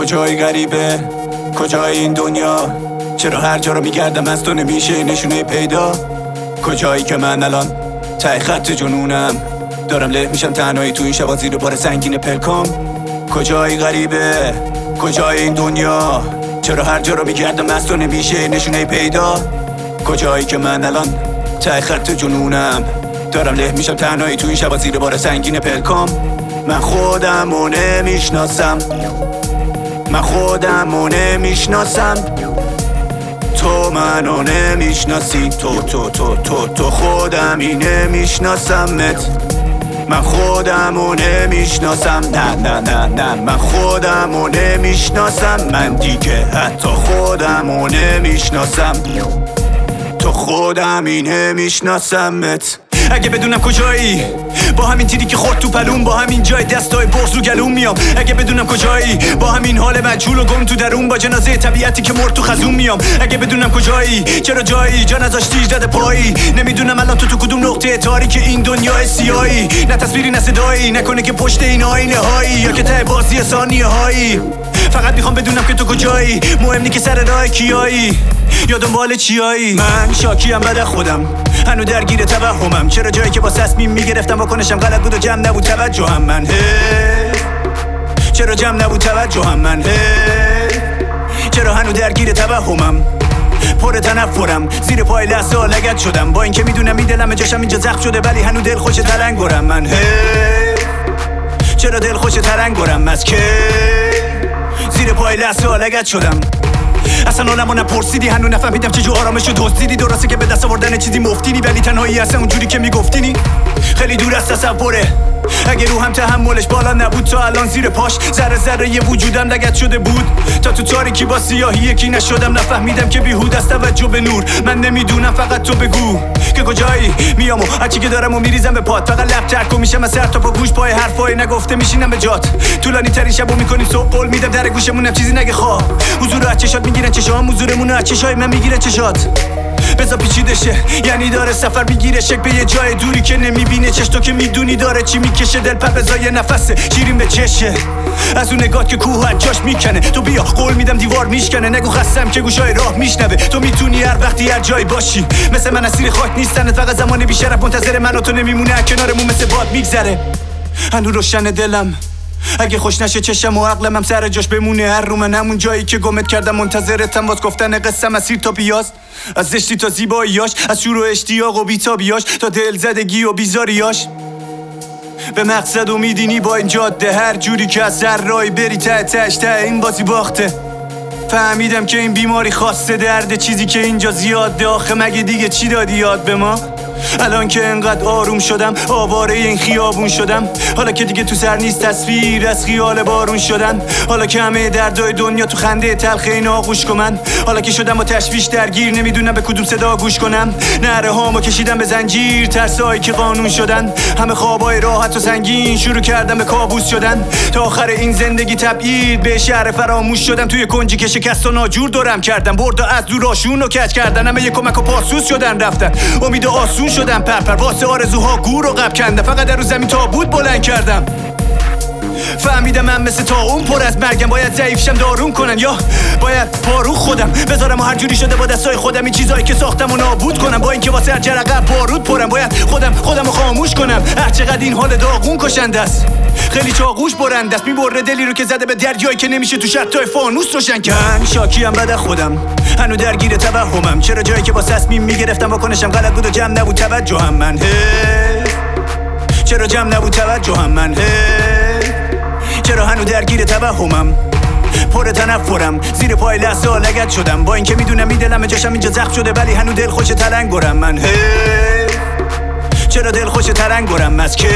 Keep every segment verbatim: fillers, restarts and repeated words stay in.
کجای غریبه، کجای این دنیا؟ چرا هر جا رو میگردم از تو نمیشه نشونه پیدا؟ کجایی که من الان ته خط جنونم، دارم له میشم تنهایی تو این شبا زیر بار سنگین پلکام. کجای غریبه، کجای این دنیا؟ چرا هر جا رو میگردم از تو نمیشه نشونه پیدا؟ کجایی که من الان ته خط جنونم، دارم له میشم تنهایی تو این شبا زیر بار سنگین پلکام. من خودمو نمیشناسم، من خودمو نمیشناسم، تو منو نمیشناسی، تو تو تو تو تو خودمی نمیشناسمت. من خودمو نمیشناسم، نه نه نه نه من خودمو نمیشناسم، من دیگه حتی خودمو نمیشناسم، تو خودمی نمیشناسمت. اگه بدونم کجایی، با همین تیری که خورد تو پلون، با همین جای دستای بغض رو گلوم میام. اگه بدونم کجایی، با همین حال مجهول و گم تو درون، با جنازه طبیعتی که مرد تو خزون میام. اگه بدونم کجایی، چرا جایی جا نذاشتی زده پایی؟ نمیدونم الان تو تو کدوم نقطه تاریک این دنیای سیاهی، نه تصویری نه صدایی، نکنه که پشت این آینه هایی یا که ته بازی ثانیه هایی. فقط میخوام بدونم که تو کجایی، مهم نی که سر راه کیایی یا دنبال چیایی. من شاکیم بعد خودم، هنو درگیر توهمم، چرا جایی که با تصمیم میگرفتم واکنشم غلط بود و جمع نبود توجهم من. هی چرا جمع نبود توجهم من، هی چرا هنو درگیر توهمم، پر تنفرم، زیر پای لحظه ها لگد شدم، با اینکه میدونم این دلم جاشم اینجا زخم شده، ولی هنو دل خوش تلنگرم من. هی چرا دل خوش تلنگرم از که زیر پای لحظه ها لگد شدم. اصلا حالمو نپرسیدی، هنو نفهمیدم چجور آرامشو دزدیدی. درسته که به دست آوردن چیزی مفتینی، ولی تنهایی اصلا اونجوری که میگفتینی خیلی دور از تصوره. اگه روحم تحملش بالا نبود تا الان زیر پاش ذره ذره یه وجودم لگد شده بود. تا تو تاریکی با سیاهی یکی نشدم، نفهمیدم که بیهود از توجه به نور. من نمیدونم فقط تو بگو که کجایی، میامو هرچی که دارم و میریزم به پات. فقط لب ترک و میشم از سر تا پا گوش پای حرفای نگفته میشینم به جات. طولانی ترین شبو میکنیم صبح، قول میدم در گوشمونم چیزی نگه خواه. حضور از چشات میگیرن چشام، حضورمون از چشای من میگیره چشات. بذار پیچیده شه، یعنی داره سفر میگیره شک به یه جای دوری که نمیبینه چش. تو که میدونی داره چی میکشه، دل پر بزای نفسه شیرین به چشه. از اون نگات که کوه از جاش میکنه، تو بیا قول میدم دیوار میشکنه. نگو خستم که گوشای راه میشنوه، تو میتونی هر وقتی هر جایی باشی. مثل من اسیر خاک نیستن، فقط زمان بیشرف منتظر من و تو نمیمونه کنارمون مثل باد میگذره. هنو روشن دلم، اگه خوش نشه چشم و عقلم هم سر جاش بمونه. هر رو من همون جایی که گمت کردم منتظرتم، واس گفتن قصم از سیر تا پیاز، از زشتی تا زیباییاش، از شور و اشتیاق و بیتابیاش تا دل زدگی و بیزاریاش. به مقصد و میدینی با این جاده، هر جوری که از هر رای بری ته تهش ته این بازی باخته. فهمیدم که این بیماری خاصه درد، چیزی که اینجا زیاده. آخه مگه دیگه چی دادی یاد به ما؟ الان که انقدر آروم شدم، آواره این خیابون شدم. حالا که دیگه تو سر نیست تصویر از خیال بارون شدن. حالا که همه دردای دنیا تو خنده تلخ این آغوش کنن. حالا که شدم با تشویش درگیر، نمیدونم به کدوم صدا گوش کنم. نره هامو کشیدم به زنجیر، ترسایی که قانون شدن. همه خوابای راحت و سنگین شروع کردم به کابوس شدن. تا آخر این زندگی تبعید به شهر فراموش شدم. توی کنجی که شکست و ناجور دورم کردم، بردا از دوراشون رو کج کردن. همه یه کمک و پاسوس شدن رفتن، امید آسون شدم پرپر واسه آرزوها گور و قب کندم. فقط در رو زمین تابوت بلند کردم. فهمیدم من مثل تا اون پر از مرگم، باید ضعیفشم دارون کنن یا باید پارو خودم بذارم و هر جوری شده با دستای خودم این چیزایی که ساختم و نابود کنم. با اینکه واسه هر جرقه بارود پرم، باید خودم خودم رو خاموش کنم. هر چقدر این حال داغون کشنده است، خیلی چاقوش برنده است. میبره دلی رو که زده به دریایی که نمیشه تو شتای فانوس روشن کرد. من شاکیم بعد خودم، هنو درگیر توهمم، چرا جایی که با تصمیم میگرفتم واکنشم غلط بود و جمع نبود توجهم من. هی چرا جمع نبود توجهم من، هی چرا هنو درگیر توهمم، پر تنفرم، زیر پای لحظه ها لگد شدم. با اینکه میدونم این دلم جاشم اینجا زخم شده، ولی هنو دل خوش تلنگرم من. هی چرا دل خوش تلنگرم از که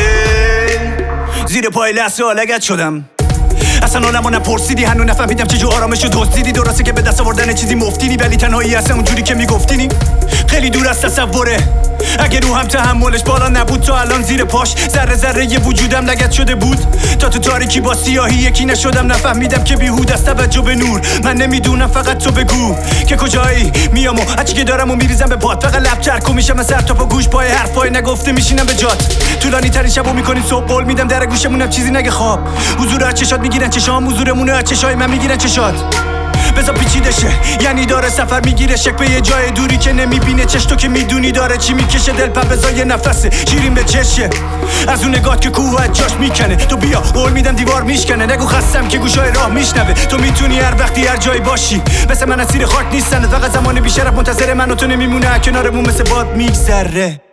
زیر پای لحظه ها لگد شدم. اصلا حالمو نپرسیدی، هنو نفهمیدم چجور آرامشو دزدیدی. درسته که به دست آوردن چیزی مفتینی، ولی تنهایی اصلا اونجوری که میگفتینی خیلی دور از تصوره. اگه روحم تحملش بالا نبود تا الان زیر پاش ذره ذره یه وجودم لگد شده بود. تا تو تاریکی با سیاهی یکی نشدم، نفهمیدم که بیهود است توجه به نور. من نمیدونم فقط تو بگو که کجایی میام و هرچی که دارم و میریزم به باد. فقط لب چرک و میشم سر تا پا گوش پای حرفای نگفته میشینم به جات. طولانی ترین شبو میکنیم صبح، قول میدم در گوشمونم چیزی نگه خواب. حضور از چشات میگیرن چشام، حضورمون از چشای من میگیرن چشات. بذار پیچیده شه، یعنی داره سفر میگیره شک به یه جای دوری که نمیبینه چش. تو که میدونی داره چی میکشه دل پر، بذار یه نفسه شیرین به چشه از اون نگات که کوه از جاش میکنه. تو بیا قول میدم دیوار میشکنه، نگو خستم که گوشای راه میشنوه. تو میتونی هر وقتی هر جایی باشی، مثل من اسیر خاک نیستن. فقط زمان بیشرف منتظر من و تو نمیمونه کنارمون مثل باد میگذره.